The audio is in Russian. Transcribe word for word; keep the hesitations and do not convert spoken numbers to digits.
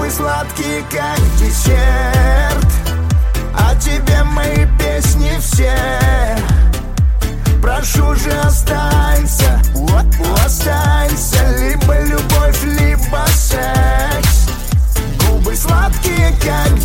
Губы сладкие, как десерт, а тебе мои песни все. Прошу же, останься, останься. Либо любовь, либо секс. Губы сладкие, как